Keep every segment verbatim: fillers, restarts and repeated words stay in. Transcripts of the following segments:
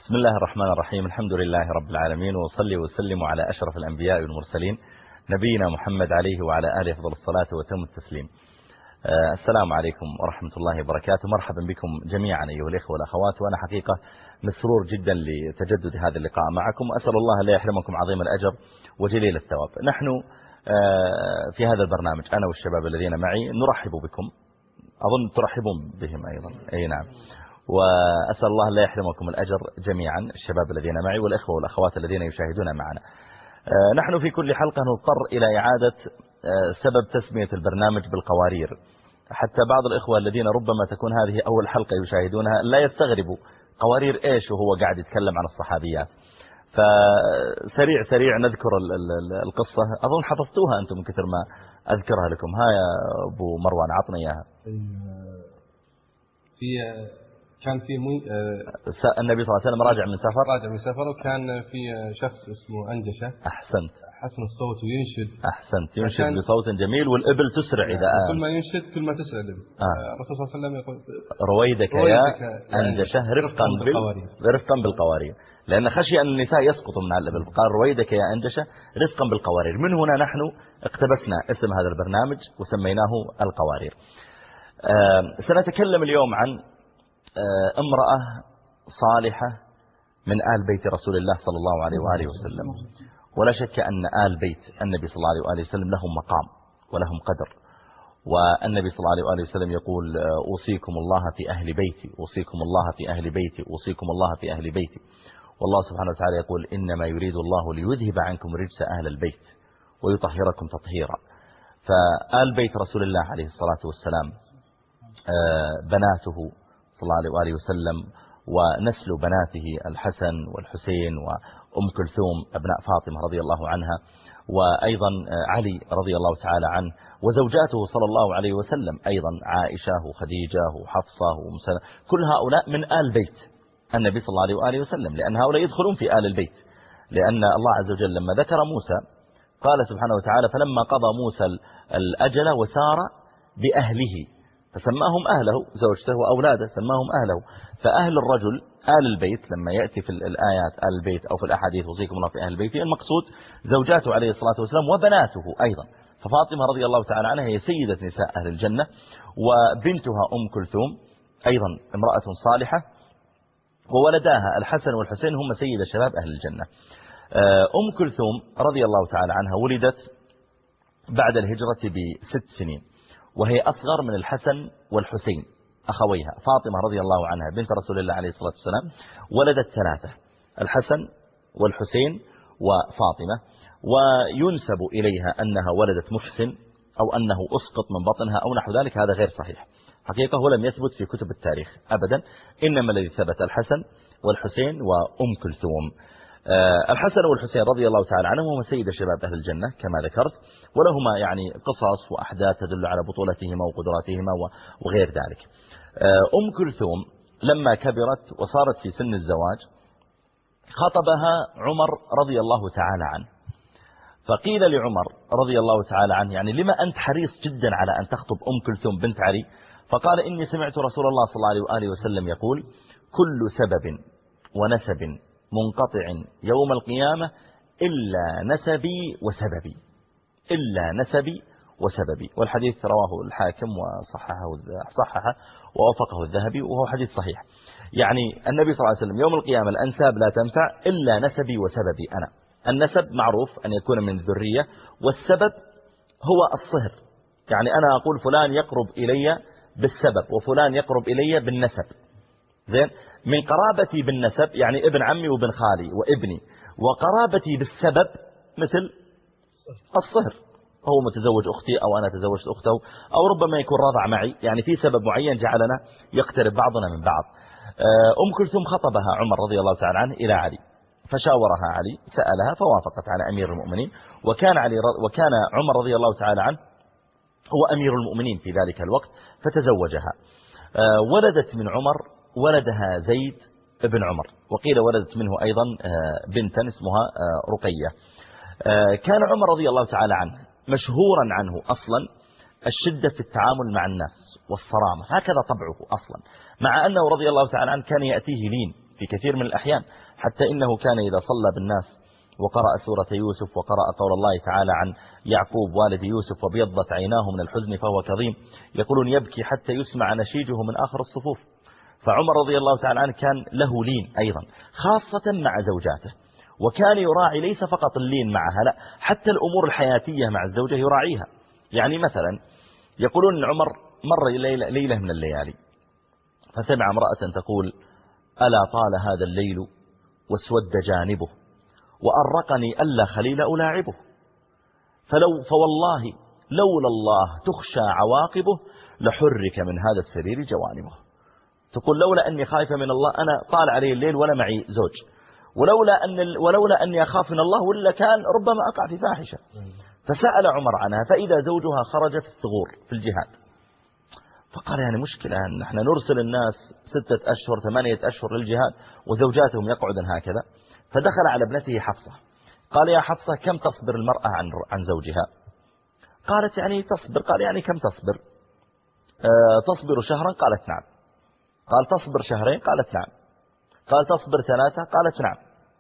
بسم الله الرحمن الرحيم. الحمد لله رب العالمين، وصلي وسلم على أشرف الأنبياء والمرسلين نبينا محمد عليه وعلى آله أفضل الصلاة وتم التسليم. آه السلام عليكم ورحمة الله وبركاته. مرحبا بكم جميعا أيها الإخوة والأخوات، وأنا حقيقة مسرور جدا لتجدد هذا اللقاء معكم، وأسأل الله لا يحرمكم عظيم الأجر وجليل الثواب. نحن آه في هذا البرنامج أنا والشباب الذين معي نرحب بكم، أظن ترحبون بهم أيضا. أي نعم. وأسأل الله لا يحرمكم الأجر جميعا، الشباب الذين معي والإخوة والأخوات الذين يشاهدون معنا. نحن في كل حلقة نضطر إلى إعادة سبب تسمية البرنامج بالقوارير، حتى بعض الإخوة الذين ربما تكون هذه أول حلقة يشاهدونها لا يستغربوا قوارير إيش وهو قاعد يتكلم عن الصحابيات. فسريع سريع نذكر القصة، أظن حفظتوها أنتم من كثر ما أذكرها لكم. ها يا أبو مروان عطنا إياها. في كان في مي... النبي صلى الله عليه وسلم راجع من سفر راجع من سفر وكان في شخص اسمه أنجشة. أحسنت. حسن الصوت وينشد. أحسنت. ينشد بصوت جميل، والإبل تسرع إذا آه. كل ما ينشد كل ما تسرع الإبل. آه. الرسول صلى الله عليه وسلم يقول رويدك, رويدك يا أنجشة رفقا بالقوارير. رفقا بالقوارير، لأن خشي أن النساء يسقطوا من على الإبل، قال رويدك يا أنجشة رفقا بالقوارير. من هنا نحن اقتبسنا اسم هذا البرنامج وسميناه القوارير. آه. سنتكلم اليوم عن امرأة صالحة من آل بيت رسول الله صلى الله عليه وآله وسلم. ولا شك أن آل بيت النبي صلى الله عليه وآله وسلم لهم مقام ولهم قدر، والنبي صلى الله عليه وآله وسلم يقول أوصيكم الله في أهل بيتي، أوصيكم الله في أهل بيتي، أوصيكم الله في أهل بيتي. والله سبحانه وتعالى يقول إنما يريد الله ليذهب عنكم رجس أهل البيت ويطهركم تطهيرا. فآل بيت رسول الله عليه الصلاة والسلام بناته صلى الله عليه وآله وسلم ونسل بناته الحسن والحسين وأم كلثوم أبناء فاطمة رضي الله عنها، وأيضا علي رضي الله تعالى عنه، وزوجاته صلى الله عليه وسلم أيضا عائشة وخديجة وحفصة ومسلمة، كل هؤلاء من آل بيت النبي صلى الله عليه وآله وسلم، لأن هؤلاء يدخلون في آل البيت. لأن الله عز وجل لما ذكر موسى قال سبحانه وتعالى فلما قضى موسى الأجل وسار بأهله فسماهم أهله، زوجته وأولاده سماهم أهله. فأهل الرجل آل البيت لما يأتي في الآيات آل البيت أو في الأحاديث وصيكم الله في أهل البيت، المقصود زوجاته عليه الصلاة والسلام وبناته أيضا. ففاطمة رضي الله تعالى عنها هي سيدة نساء أهل الجنة، وبنتها أم كلثوم أيضا امرأة صالحة، وولداها الحسن والحسين هم سيدة شباب أهل الجنة. أم كلثوم رضي الله تعالى عنها ولدت بعد الهجرة بست سنين، وهي أصغر من الحسن والحسين أخويها. فاطمة رضي الله عنها بنت رسول الله عليه الصلاة والسلام ولدت ثلاثة، الحسن والحسين وفاطمة، وينسب إليها أنها ولدت محسن أو أنه أسقط من بطنها أو نحو ذلك. هذا غير صحيح حقيقة، هو لم يثبت في كتب التاريخ أبدا، إنما الذي ثبت الحسن والحسين وأم كلثوم. أه الحسن والحسين رضي الله تعالى عنهم هم سيد شباب أهل الجنة كما ذكرت، ولهما يعني قصص وأحداث تدل على بطولتهما وقدراتهما وغير ذلك. أه أم كلثوم لما كبرت وصارت في سن الزواج خطبها عمر رضي الله تعالى عنه، فقيل لعمر رضي الله تعالى عنه يعني لما أنت حريص جدا على أن تخطب أم كلثوم بنت علي؟ فقال إني سمعت رسول الله صلى الله عليه وآله وسلم يقول كل سبب ونسب منقطع يوم القيامة إلا نسبي وسببي، إلا نسبي وسببي. والحديث رواه الحاكم وصححه صححه ووافقه الذهبي، وهو حديث صحيح. يعني النبي صلى الله عليه وسلم يوم القيامة الأنساب لا تنفع إلا نسبي وسببي أنا. النسب معروف أن يكون من الذرية، والسبب هو الصهر، يعني أنا أقول فلان يقرب إلي بالسبب وفلان يقرب إلي بالنسب. زين، من قرابتي بالنسب يعني ابن عمي وابن خالي وابني، وقرابتي بالسبب مثل الصهر، هو متزوج أختي أو أنا تزوجت أخته، أو ربما يكون رضع معي، يعني في سبب معين جعلنا يقترب بعضنا من بعض. أم كلثوم خطبها عمر رضي الله تعالى عنه إلى علي، فشاورها علي، سألها فوافقت على أمير المؤمنين، وكان علي وكان عمر رضي الله تعالى عنه هو أمير المؤمنين في ذلك الوقت، فتزوجها. ولدت من عمر ولدها زيد ابن عمر، وقيل ولدت منه أيضا بنتا اسمها رقية. كان عمر رضي الله تعالى عنه مشهورا عنه أصلا الشدة في التعامل مع الناس والصرامة، هكذا طبعه أصلا، مع أنه رضي الله تعالى عنه كان يأتيه لين في كثير من الأحيان، حتى إنه كان إذا صلى بالناس وقرأ سورة يوسف وقرأ قول الله تعالى عن يعقوب والد يوسف وبيضت عيناه من الحزن فهو كظيم، يقولون يبكي حتى يسمع نشيجه من آخر الصفوف. فعمر رضي الله تعالى عنه كان له لين أيضا خاصة مع زوجاته، وكان يراعي ليس فقط اللين معها، لا حتى الأمور الحياتية مع الزوجة يراعيها. يعني مثلا يقولون أن عمر مر ليلة, ليلة من الليالي فسمع امرأة تقول: ألا طال هذا الليل واسود جانبه وأرقني ألا خليل ألاعبه، فلو فوالله لولا الله تخشى عواقبه لحرك من هذا السرير جوانبه. تقول لولا أني خايفة من الله أنا طال علي الليل ولا معي زوج، ولولا أن ولولا أني أخاف من الله ولا كان ربما أقع في فاحشة. فسأل عمر عنها فإذا زوجها خرج في الثغور في الجهاد، فقال يعني مشكلة أن نحن نرسل الناس ستة أشهر ثمانية أشهر للجهاد وزوجاتهم يقعدن هكذا. فدخل على ابنته حفصة قال: يا حفصة كم تصبر المرأة عن عن زوجها؟ قالت: يعني تصبر. قال: يعني كم تصبر؟ آه تصبر شهرا؟ قالت: نعم. قال: تصبر شهرين؟ قالت: نعم. قال: تصبر ثلاثة؟ قالت: نعم.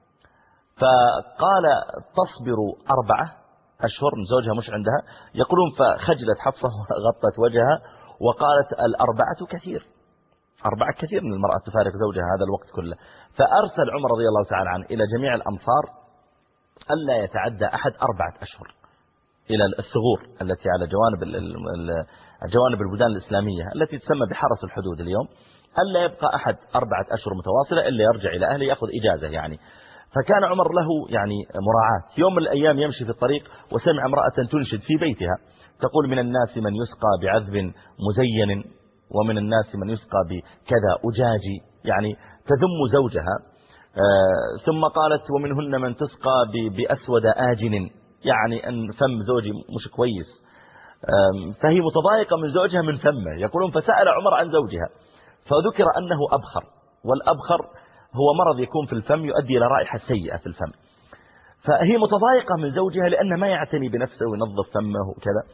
فقال: تصبر أربعة أشهر، زوجها مش عندها. يقولون فخجلت حفصة وغطت وجهها وقالت: الأربعة كثير، أربعة كثير من المرأة تفارق زوجها هذا الوقت كله. فأرسل عمر رضي الله تعالى عنه إلى جميع الأمصار ألا يتعدى أحد أربعة أشهر إلى الثغور التي على جوانب جوانب البلدان الإسلامية التي تسمى بحرس الحدود اليوم، ألا يبقى أحد أربعة أشهر متواصلة إلا يرجع إلى أهله يأخذ إجازة يعني. فكان عمر له يعني مراعاة. يوم من الأيام يمشي في الطريق وسمع امرأة تنشد في بيتها تقول: من الناس من يسقى بعذب مزين ومن الناس من يسقى بكذا أجاجي، يعني تذم زوجها. آه ثم قالت: ومنهن من تسقى بأسود آجن، يعني أن فم زوجي مش كويس. آه فهي متضايقة من زوجها من فمه. يقولون فسأل عمر عن زوجها فذكر أنه أبخر، والأبخر هو مرض يكون في الفم يؤدي إلى رائحة سيئة في الفم. فهي متضايقة من زوجها لأنه ما يعتني بنفسه وينظف فمه وكذا.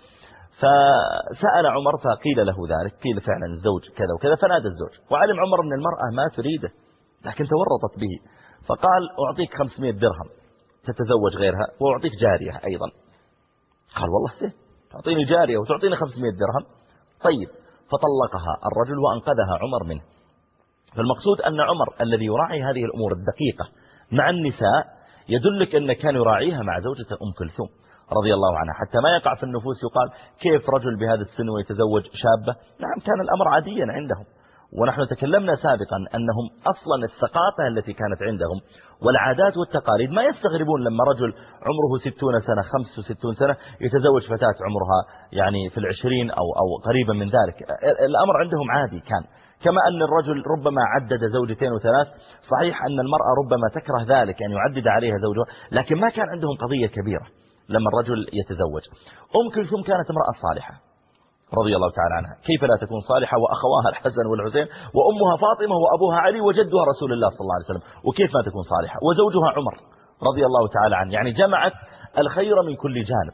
فسأل عمر فقيل له ذلك، قيل فعلا الزوج كذا وكذا. فنادى الزوج وعلم عمر أن المرأة ما تريده لكن تورطت به، فقال: أعطيك خمسمائة درهم تتزوج غيرها وأعطيك جارية أيضا. قال: والله سهل، تعطيني جارية وتعطيني خمسمائة درهم؟ طيب. فطلقها الرجل وأنقذها عمر منه. فالمقصود أن عمر الذي يراعي هذه الأمور الدقيقة مع النساء يدلك أن كان يراعيها مع زوجته أم كلثوم رضي الله عنها، حتى ما يقع في النفوس يقال كيف رجل بهذا السن ويتزوج شابة. نعم كان الأمر عاديا عندهم، ونحن تكلمنا سابقا أنهم أصلا الثقافة التي كانت عندهم والعادات والتقاليد ما يستغربون لما رجل عمره ستون سنة خمس وستون سنة يتزوج فتاة عمرها يعني في العشرين أو, أو قريبا من ذلك. الأمر عندهم عادي كان. كما أن الرجل ربما عدد زوجتين وثلاث، صحيح أن المرأة ربما تكره ذلك أن يعدد عليها زوجها، لكن ما كان عندهم قضية كبيرة لما الرجل يتزوج. أم كلثوم كانت امرأة صالحة رضي الله تعالى عنها، كيف لا تكون صالحة وأخواها الحسن والحسين وأمها فاطمة وأبوها علي وجدها رسول الله صلى الله عليه وسلم، وكيف ما تكون صالحة، وزوجها عمر رضي الله تعالى عنه، يعني جمعت الخير من كل جانب.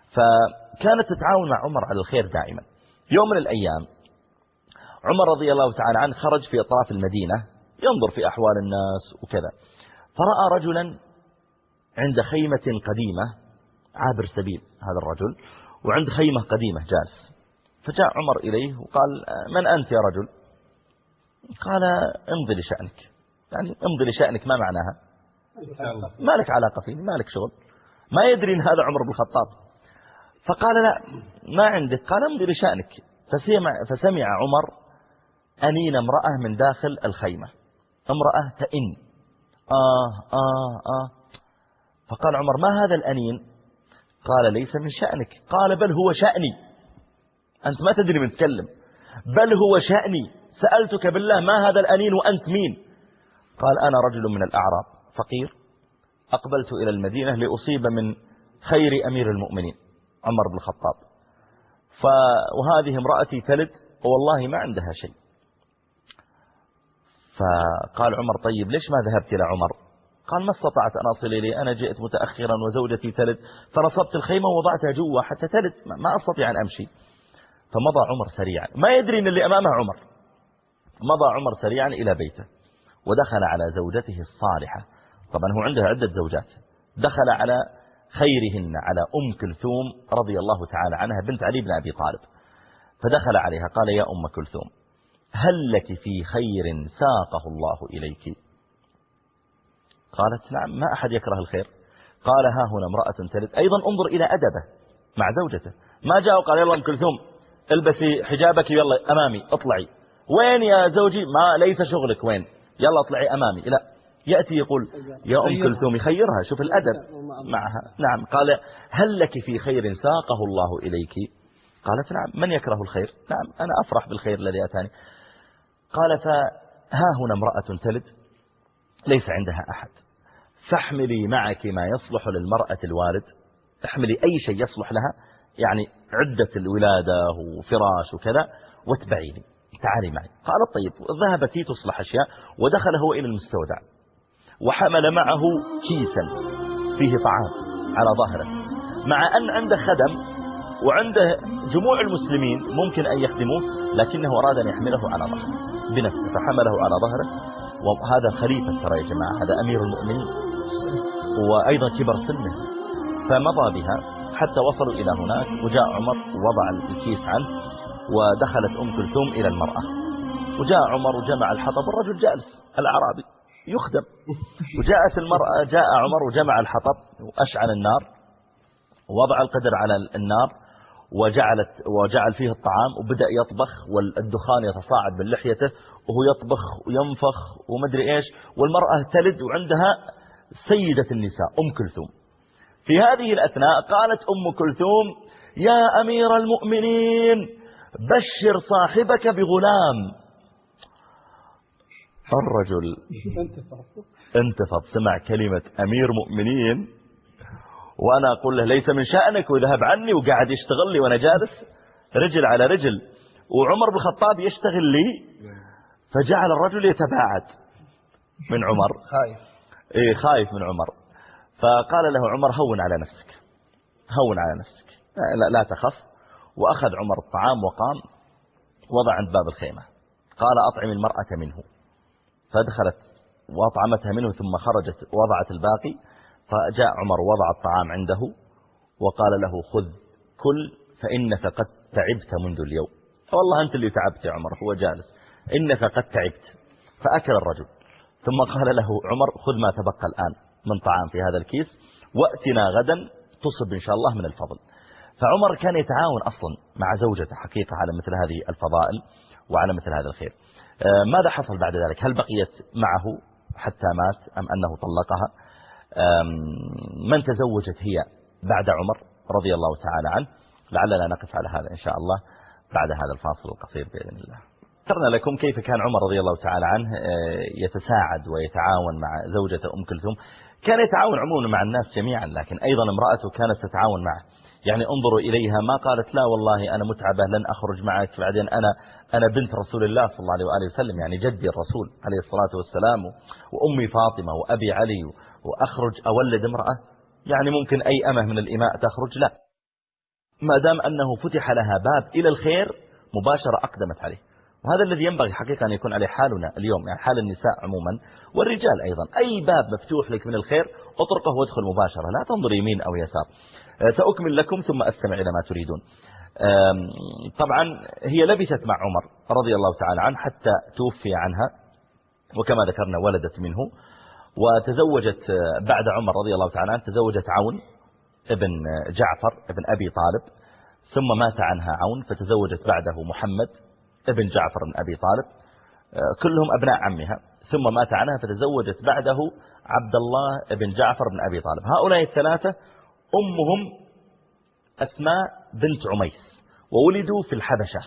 فكانت تتعاون مع عمر على الخير دائما. يوم من الأيام عمر رضي الله تعالى عنه خرج في أطراف المدينة ينظر في أحوال الناس وكذا، فرأى رجلا عند خيمة قديمة، عابر سبيل هذا الرجل، وعند خيمة قديمة جالس. فجاء عمر إليه وقال: من أنت يا رجل؟ قال: امضي لشأنك. يعني امضي لشأنك ما معناها؟ ما لك علاقة فيه، ما لك شغل. ما يدري إن هذا عمر بن الخطاب. فقال: لا ما عندك. قال: امضي لشأنك. فسمع, فسمع عمر أنين امرأة من داخل الخيمة، امرأة تئن آه آه آه. فقال عمر: ما هذا الأنين؟ قال: ليس من شأنك. قال: بل هو شأني، أنت ما تدري من تكلم، بل هو شأني، سألتك بالله ما هذا الأنين وأنت مين؟ قال: أنا رجل من الأعراب فقير أقبلت إلى المدينة لأصيب من خير أمير المؤمنين عمر بن الخطاب، ف... وهذه امرأتي تلد والله ما عندها شيء. فقال عمر: طيب ليش ما ذهبت إلى عمر؟ قال: ما استطعت أن أصل إليه، أنا جئت متأخرا وزوجتي تلد فنصبت الخيمة ووضعتها جوا حتى تلد، ما أستطيع أن أمشي. فمضى عمر سريعا، ما يدري أن اللي أمامه عمر. مضى عمر سريعا إلى بيته ودخل على زوجته الصالحة. طبعا هو عنده عدة زوجات، دخل على خيرهن على أم كلثوم رضي الله تعالى عنها بنت علي بن أبي طالب، فدخل عليها قال: يا أم كلثوم، هل لك في خير ساقه الله إليك؟ قالت: نعم، ما أحد يكره الخير. قال: ها هنا امرأة تلد. أيضا انظر إلى أدبه مع زوجته، ما جاء وقال: يلا أم كلثوم البسي حجابك يلا أمامي اطلعي. وين يا زوجي؟ ما ليس شغلك، وين؟ يلا اطلعي أمامي. لا، يأتي يقول: يا أم كلثوم، يخيرها. شوف الأدب معها. نعم. قال: هل لك في خير ساقه الله إليك؟ قالت: نعم، من يكره الخير؟ نعم، أنا أفرح بالخير الذي أتاني. قال: فها هنا امرأة تلد ليس عندها أحد، فاحملي معك ما يصلح للمرأة الوالد، احملي أي شيء يصلح لها، يعني عدة الولادة وفراش وكذا، واتبعيني، تعالي معي. قالت: طيب. ذهبت هي تصلح أشياء، ودخل هو إلى المستودع وحمل معه كيسا فيه طعام على ظهره، مع أن عنده خدم وعنده جموع المسلمين ممكن أن يخدموه، لكنه أراد أن يحمله على ظهره بنفسه، فحمله على ظهره. وهذا خليفة ترى يا جماعة، هذا أمير المؤمنين وأيضا كبر سنه. فمضى بها حتى وصلوا إلى هناك، وجاء عمر ووضع الكيس عنه، ودخلت أم كلثوم إلى المرأة، وجاء عمر وجمع الحطب، الرجل جالس الأعرابي يخدم، وجاءت المرأة، جاء عمر وجمع الحطب وأشعل النار، ووضع القدر على النار، وجعلت وجعل فيه الطعام، وبدأ يطبخ، والدخان يتصاعد من لحيته، وهو يطبخ وينفخ ومدري إيش، والمرأة تلد وعندها سيدة النساء أم كلثوم. في هذه الأثناء قالت أم كلثوم: يا أمير المؤمنين، بشر صاحبك بغلام. الرجل انتفض، سمع كلمة أمير مؤمنين، وأنا أقول له ليس من شأنك، وذهب عني، وقاعد يشتغل لي وأنا جالس رجل على رجل، وعمر بن الخطاب يشتغل لي. فجعل الرجل يتباعد من عمر، خايف إيه خايف من عمر. فقال له عمر: هون على نفسك، هون على نفسك، لا, لا تخف. وأخذ عمر الطعام وقام وضع عند باب الخيمة، قال: أطعم المرأة منه. فدخلت وأطعمتها منه، ثم خرجت وضعت الباقي. فجاء عمر وضع الطعام عنده وقال له: خذ كل، فإنك قد تعبت منذ اليوم. والله أنت اللي تعبت يا عمر، هو جالس، إنك قد تعبت. فأكل الرجل، ثم قال له عمر: خذ ما تبقى الآن من طعام في هذا الكيس، وأتنا غدا تصب إن شاء الله من الفضل. فعمر كان يتعاون أصلا مع زوجته حقيقة على مثل هذه الفضائل وعلى مثل هذا الخير. ماذا حصل بعد ذلك؟ هل بقيت معه حتى مات أم أنه طلقها؟ من تزوجت هي بعد عمر رضي الله تعالى عنه؟ لعلنا نقف على هذا إن شاء الله بعد هذا الفاصل القصير بإذن الله. ذكرنا لكم كيف كان عمر رضي الله تعالى عنه يتساعد ويتعاون مع زوجة أم كلثوم. كان يتعاون عموما مع الناس جميعا، لكن أيضا امرأته كانت تتعاون معه. يعني انظروا إليها، ما قالت: لا والله أنا متعبة لن أخرج معك، بعدين أنا أنا بنت رسول الله صلى الله عليه وآله وسلم، يعني جدي الرسول عليه الصلاة والسلام، وأمي فاطمة وأبي علي، وأخرج أولد امرأة، يعني ممكن أي أمه من الإماء تخرج. لا، ما دام أنه فتح لها باب إلى الخير مباشرة أقدمت عليه. وهذا الذي ينبغي حقيقة أن يكون عليه حالنا اليوم، يعني حال النساء عموما والرجال أيضا. أي باب مفتوح لك من الخير اطرقه وادخل مباشرة، لا تنظر يمين أو يسار. سأكمل لكم ثم أستمع إلى ما تريدون. طبعا هي لبثت مع عمر رضي الله تعالى عنه حتى توفي عنها، وكما ذكرنا ولدت منه، وتزوجت بعد عمر رضي الله تعالى عنه، تزوجت عون ابن جعفر ابن أبي طالب، ثم مات عنها عون، فتزوجت بعده محمد ابن جعفر بن أبي طالب، كلهم أبناء عمها، ثم مات عنها فتزوجت بعده عبد الله ابن جعفر بن أبي طالب. هؤلاء الثلاثة أمهم أسماء بنت عميس، وولدوا في الحبشة.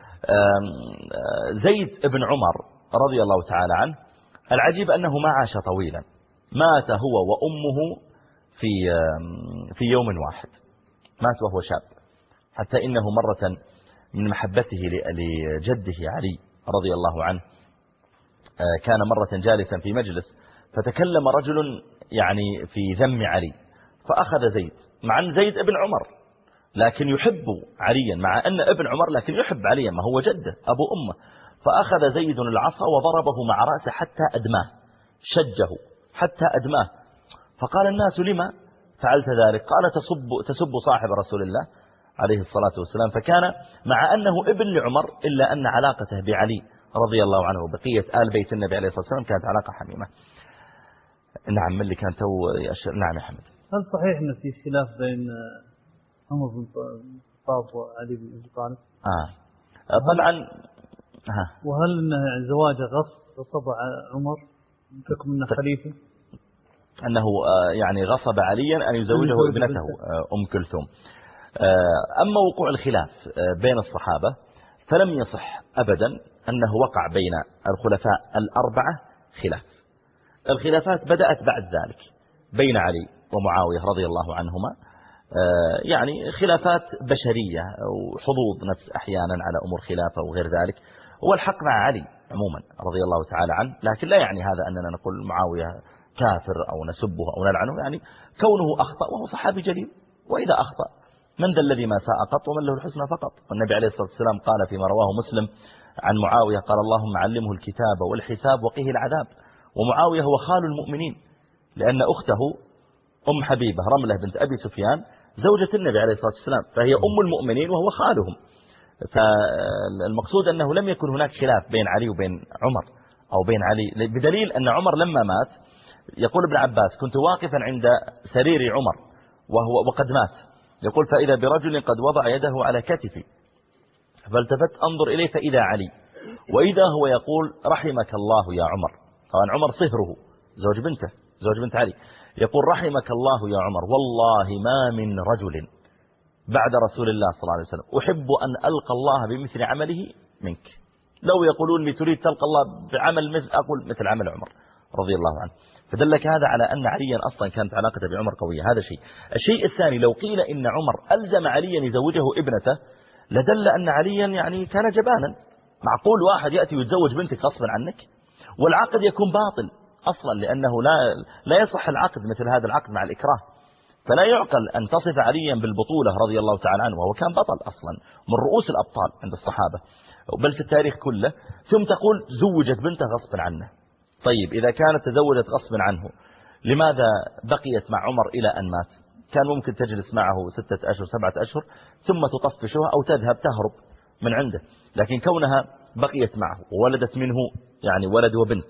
زيد ابن عمر رضي الله تعالى عنه، العجيب أنه ما عاش طويلا، مات هو وأمه في في يوم واحد، مات وهو شاب. حتى إنه مرة من محبته لجده علي رضي الله عنه، كان مرة جالسا في مجلس فتكلم رجل يعني في ذم علي، فأخذ زيد، مع أن زيد ابن عمر لكن يحب عليا، مع أن ابن عمر لكن يحب عليا، ما هو جده أبو أمه. فأخذ زيد العصا وضربه مع رأسه حتى أدماه، شجه حتى أدماه. فقال الناس: لما فعلت ذلك؟ قال: تسب, تسب صاحب رسول الله عليه الصلاة والسلام. فكان مع أنه ابن لعمر إلا أن علاقته بعلي رضي الله عنه وبقية آل بيت النبي عليه الصلاة والسلام كانت علاقة حميمة. نعم. من اللي كان تو يأشر؟ نعم يا حمد. هل صحيح أن في خلاف بين عمر بن الخطاب وعلي بن أبي طالب؟ آه طبعا. ها. وهل أنه زواج غصب غصب عمر بحكم أنه خليفة؟ أنه يعني غصب عليا أن يزوجه ابنته أم كلثوم. أما وقوع الخلاف بين الصحابة فلم يصح أبدا أنه وقع بين الخلفاء الأربعة خلاف. الخلافات بدأت بعد ذلك بين علي ومعاوية رضي الله عنهما، يعني خلافات بشرية وحظوظ نفس أحيانا على أمور خلافة وغير ذلك. هو الحق مع علي عموما رضي الله تعالى عنه، لكن لا يعني هذا أننا نقول معاوية كافر أو نسبه أو نلعنه، يعني كونه أخطأ وهو صحابي جليل، وإذا أخطأ من ذا الذي ما ساء قط ومن له الحسنى فقط. والنبي عليه الصلاة والسلام قال فيما رواه مسلم عن معاوية قال: اللهم علمه الكتاب والحساب وقيه العذاب. ومعاوية هو خال المؤمنين، لأن أخته أم حبيبة رملة بنت أبي سفيان زوجة النبي عليه الصلاة والسلام، فهي أم المؤمنين وهو خالهم. فالمقصود أنه لم يكن هناك خلاف بين علي وبين عمر أو بين علي، بدليل أن عمر لما مات يقول ابن عباس: كنت واقفا عند سرير عمر وهو وقد مات، يقول: فإذا برجل قد وضع يده على كتفي، فالتفت أنظر إليه فإذا علي، وإذا هو يقول: رحمك الله يا عمر. طبعا عمر صهره زوج بنته زوج بنت علي، يقول: رحمك الله يا عمر، والله ما من رجل بعد رسول الله صلى الله عليه وسلم أحب أن ألقى الله بمثل عمله منك. لو يقولون لي تريد تلقى الله بعمل مثل، أقول مثل عمل عمر رضي الله عنه. فدلك هذا على أن عليا أصلا كانت علاقته بعمر قوية. هذا شيء. الشيء الثاني: لو قيل إن عمر ألزم عليا يزوجه ابنته لدل أن عليا يعني كان جبانا. معقول واحد يأتي ويتزوج بنتك غصبا عنك؟ والعقد يكون باطل أصلا، لأنه لا لا يصح العقد مثل هذا العقد مع الإكراه. فلا يعقل أن تصف عليا بالبطولة رضي الله تعالى عنه، وهو كان بطل أصلا من رؤوس الأبطال عند الصحابة بل في التاريخ كله، ثم تقول زوجت بنته غصبا عنه. طيب إذا كانت تزوجت غصبا عنه لماذا بقيت مع عمر إلى أن مات؟ كان ممكن تجلس معه ستة أشهر سبعة أشهر ثم تطفشها أو تذهب تهرب من عنده، لكن كونها بقيت معه وولدت منه يعني ولد وبنت،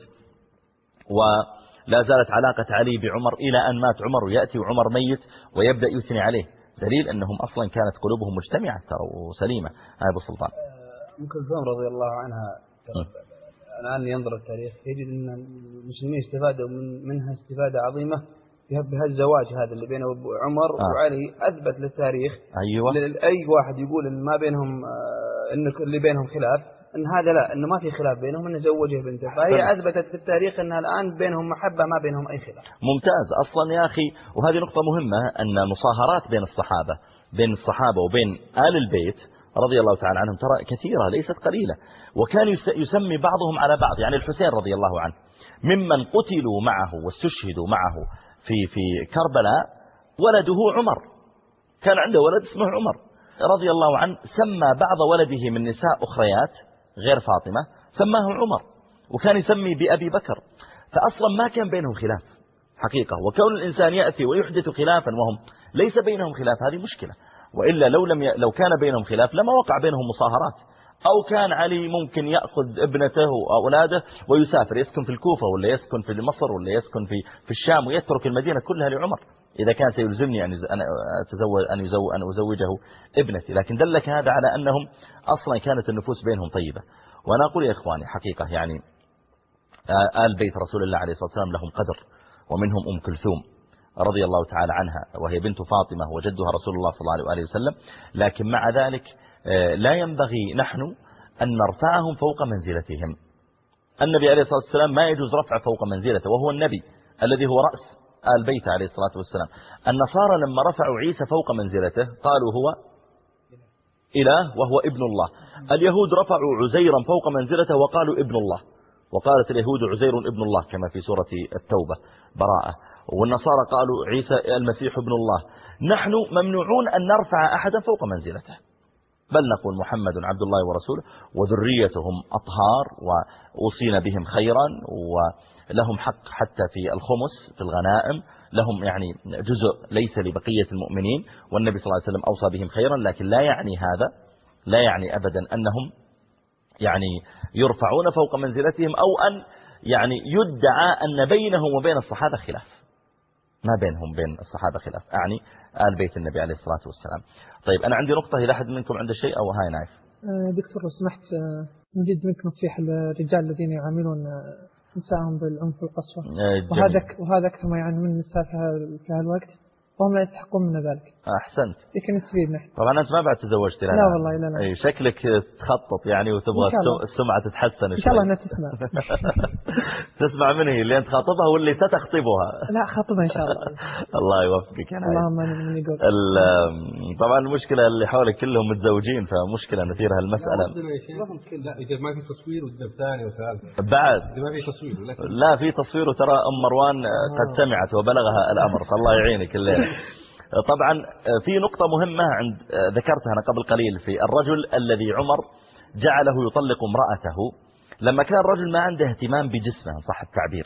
ولا زالت علاقة علي بعمر إلى أن مات عمر، ويأتي وعمر ميت ويبدأ يثني عليه، دليل أنهم أصلا كانت قلوبهم مجتمعة وسليمة. هذا أبو سلطان. أم كلثوم رضي الله عنها الآن ينظر التاريخ يجد أن المسلمين استفادوا من منها استفادة عظيمة بهالزواج هذا اللي بينه عمر آه. وعلي. أثبت للتاريخ أيوة. أي واحد يقول إن ما بينهم إن اللي بينهم خلاف، إن هذا لا، إنه ما في خلاف بينهم، إنه زوجه بنته، فهي أثبتت في التاريخ أنها الآن بينهم محبة ما بينهم أي خلاف. ممتاز أصلا يا أخي. وهذه نقطة مهمة، أن المصاهرات بين الصحابة بين الصحابة وبين آل البيت رضي الله تعالى عنهم ترى كثيرة ليست قليلة، وكان يسمي بعضهم على بعض. يعني الحسين رضي الله عنه ممن قتلوا معه واستشهدوا معه في في كربلاء ولده عمر، كان عنده ولد اسمه عمر رضي الله عنه، سمى بعض ولده من نساء أخريات غير فاطمة سماه عمر، وكان يسمي بأبي بكر. فأصلا ما كان بينهم خلاف حقيقة، وكون الإنسان يأتي ويحدث خلافا وهم ليس بينهم خلاف هذه مشكلة. وإلا لو لم ي... لو كان بينهم خلاف لما وقع بينهم مصاهرات، أو كان علي ممكن يأخذ ابنته وأولاده ويسافر يسكن في الكوفة ولا يسكن في مصر ولا يسكن في في الشام ويترك المدينة كلها لعمر إذا كان سيلزمني أن أتزوج أن يزوج أن أزوجه ابنتي. لكن دلك هذا على أنهم أصلا كانت النفوس بينهم طيبة. وأنا أقول يا إخواني حقيقة يعني آل بيت رسول الله عليه الصلاة والسلام لهم قدر، ومنهم أم كلثوم رضي الله تعالى عنها وهي بنت فاطمة وجدها رسول الله صلى الله عليه وسلم. لكن مع ذلك لا ينبغي نحن أن نرفعهم فوق منزلتهم. النبي عليه الصلاة والسلام ما يجوز رفع فوق منزلته، وهو النبي الذي هو رأس آل بيت عليه الصلاة والسلام. النصارى لما رفعوا عيسى فوق منزلته قالوا هو إله وهو ابن الله. اليهود رفعوا عزيرا فوق منزلته وقالوا ابن الله، وقالت اليهود عزير ابن الله كما في سورة التوبة براءة، والنصارى قالوا عيسى المسيح ابن الله. نحن ممنوعون أن نرفع أحدا فوق منزلته، بل نقول محمد عبد الله ورسوله وذريتهم أطهار وأوصينا بهم خيرا ولهم حق حتى في الخمس في الغنائم، لهم يعني جزء ليس لبقية المؤمنين، والنبي صلى الله عليه وسلم أوصى بهم خيرا. لكن لا يعني هذا لا يعني أبدا أنهم يعني يرفعون فوق منزلتهم أو أن يعني يدعى أن بينهم وبين الصحابة خلاف. ما بينهم بين الصحابة خلاف، أعني آل بيت النبي عليه الصلاة والسلام. طيب أنا عندي نقطة، إذا أحد منكم عنده شيء أو هاي نايف. دكتور لو سمحت نجد منك نصيحة للرجال الذين يعاملون نساءهم بالعنف والقسوة، وهذا وهذا أكثر ما يعني من النساء في هالوقت وهم لا يستحقون من ذلك. أحسنت. لكن نستفيد نحن. طبعا أنت ما بعد تزوجت لا؟ لا والله لا لا. أي شكلك تخطط يعني وتبغى السمعة تتحسن. إن شاء الله أنها تسمع. تسمع من هي اللي أنت خاطبها واللي ستخطبها؟ لا خاطبها إن شاء الله. الله يوفقك. أنا اللهم من يقول. طبعا المشكلة اللي حولك كلهم متزوجين، فمشكلة نثير هالمسألة. لا إذا ما في تصوير وتدب ثاني وثالث. بعد. إذا ما في تصوير. لا في تصوير، وترى أم مروان قد سمعت وبلغها الأمر، فالله يعينك الليلة. طبعا في نقطة مهمة عند ذكرتها أنا قبل قليل في الرجل الذي عمر جعله يطلق امرأته لما كان الرجل ما عنده اهتمام بجسمه صح التعبير.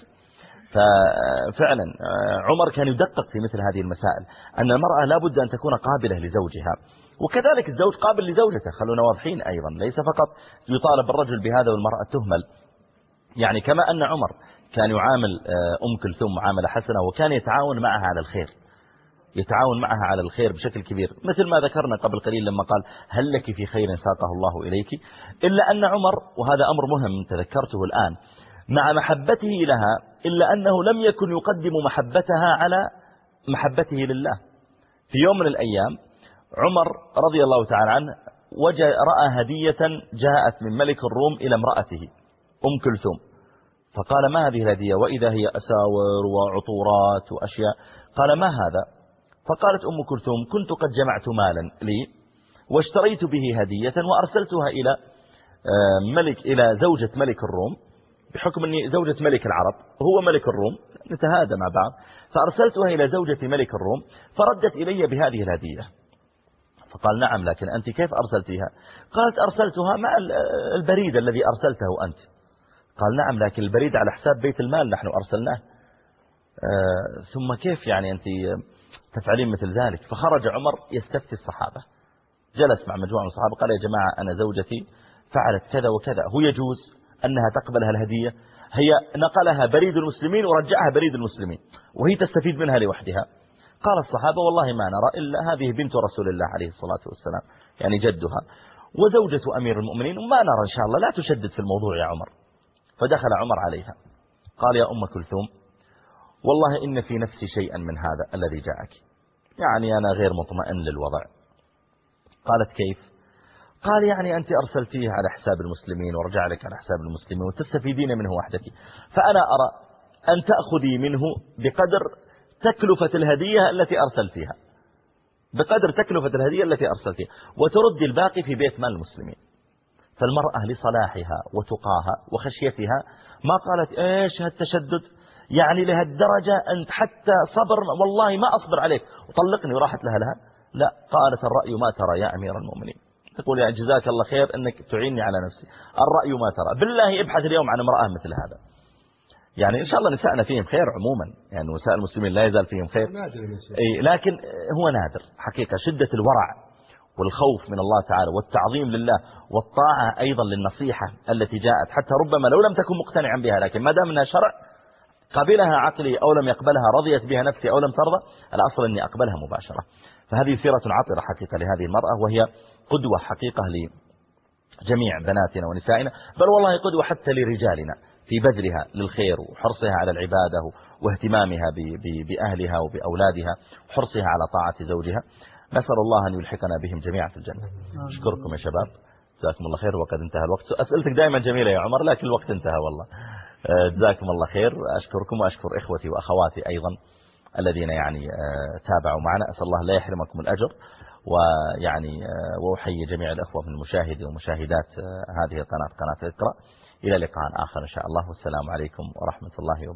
ففعلا عمر كان يدقق في مثل هذه المسائل، أن المرأة لابد أن تكون قابلة لزوجها، وكذلك الزوج قابل لزوجته. خلونا واضحين أيضا، ليس فقط يطالب الرجل بهذا والمرأة تهمل. يعني كما أن عمر كان يعامل أم كلثوم معاملة حسنة وكان يتعاون معها على الخير، يتعاون معها على الخير بشكل كبير، مثل ما ذكرنا قبل قليل لما قال هل لك في خير ساقه الله إليك. إلا أن عمر، وهذا أمر مهم تذكرته الآن، مع محبته لها إلا أنه لم يكن يقدم محبتها على محبته لله. في يوم من الأيام عمر رضي الله تعالى عنه وجاء رأى هدية جاءت من ملك الروم إلى امرأته أم كلثوم، فقال ما هذه الهدية؟ وإذا هي أساور وعطورات وأشياء. قال ما هذا؟ فقالت أم كلثوم كنت قد جمعت مالا لي واشتريت به هدية وأرسلتها إلى ملك إلى زوجة ملك الروم، بحكم أني زوجة ملك العرب هو ملك الروم نتهادى مع بعض، فأرسلتها إلى زوجة ملك الروم فردت إلي بهذه الهدية. فقال نعم، لكن أنت كيف أرسلتها؟ قالت أرسلتها مع البريد الذي أرسلته أنت. قال نعم، لكن البريد على حساب بيت المال نحن أرسلناه. آه ثم كيف يعني أنت تفعلين مثل ذلك؟ فخرج عمر يستفتي الصحابة، جلس مع مجموعة من الصحابة قال يا جماعة أنا زوجتي فعلت كذا وكذا، هو يجوز أنها تقبل هالهدية؟ هي نقلها بريد المسلمين ورجعها بريد المسلمين وهي تستفيد منها لوحدها. قال الصحابة والله ما نرى إلا هذه بنت رسول الله عليه الصلاة والسلام، يعني جدها وزوجة أمير المؤمنين، وما نرى إن شاء الله لا تشدد في الموضوع يا عمر. فدخل عمر عليها قال يا أم كلثوم والله إن في نفسي شيئا من هذا الذي جاءك، يعني أنا غير مطمئن للوضع. قالت كيف؟ قال يعني أنت أرسلتيه على حساب المسلمين ورجع لك على حساب المسلمين وتستفيدين منه وحدك، فأنا أرى أن تأخذي منه بقدر تكلفة الهدية التي أرسلتها، بقدر تكلفة الهدية التي أرسلتها، وترد الباقي في بيت مال المسلمين. فالمرأة لصلاحها وتقاها وخشيتها ما قالت إيش هالتشدد، يعني لهالدرجة أنت حتى صبر والله ما أصبر عليك وطلقني وراحت لها لها. لا، قالت الرأي ما ترى يا أمير المؤمنين. تقول يا جزاك الله خير أنك تعيني على نفسي، الرأي ما ترى. بالله ابحث اليوم عن امرأة مثل هذا، يعني إن شاء الله نساءنا فيهم خير عموما، يعني نساء المسلمين لا يزال فيهم خير، أي لكن هو نادر حقيقة. شدة الورع والخوف من الله تعالى والتعظيم لله والطاعة أيضا للنصيحة التي جاءت، حتى ربما لو لم تكن مقتنعا بها، لكن ما دام انها شرع قبلها عقلي أو لم يقبلها، رضيت بها نفسي أو لم ترضى، الأصل أني أقبلها مباشرة. فهذه سيرة عطرة حقيقة لهذه المرأة، وهي قدوة حقيقة لجميع بناتنا ونسائنا، بل والله قدوة حتى لرجالنا في بذلها للخير وحرصها على العبادة واهتمامها بأهلها وبأولادها وحرصها على طاعة زوجها. نسأل الله أن يلحقنا بهم جميعا في الجنة. أشكركم يا شباب، جزاكم الله خير، وقد انتهى الوقت. أسئلتك دائما جميلة يا عمر، لكن الوقت انتهى والله. جزاكم الله خير. أشكركم وأشكر إخوتي وأخواتي أيضا الذين يعني تابعوا معنا، أسأل الله لا يحرمكم الأجر، ويعني وأحيي جميع الأخوة من مشاهدي ومشاهدات هذه القناة، قناة اقرأ. إلى لقاء آخر إن شاء الله، والسلام عليكم ورحمة الله وبركاته.